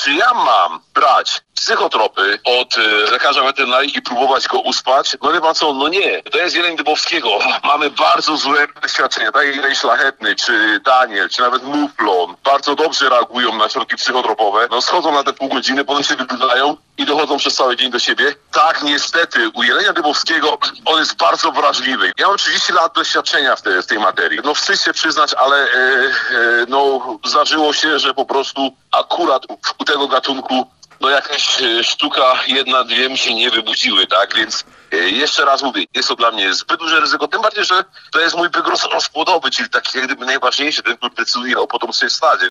czy ja mam brać psychotropy od lekarza weterynarii i próbować go uspać? No wie pan co, no nie. To jest jeleń Dybowskiego. Mamy bardzo złe doświadczenia. Tak jak jeleń szlachetny, czy Daniel, czy nawet Muflon. Bardzo dobrze reagują na środki psychotropowe. No schodzą na te pół godziny, potem się wybudzają i dochodzą przez cały dzień do siebie. Tak, niestety, u jelenia Dybowskiego on jest bardzo wrażliwy. Ja mam 30 lat doświadczenia w tej materii. No wstyd się przyznać, ale no zdarzyło się, że po prostu akurat u tego gatunku no jakaś sztuka, jedna, dwie mi się nie wybudziły, tak? Więc jeszcze raz mówię, jest to dla mnie zbyt duże ryzyko, tym bardziej, że to jest mój byk rozpłodowy, czyli taki jak gdyby najważniejszy, ten, który decyduje o potomstwie w stadzie.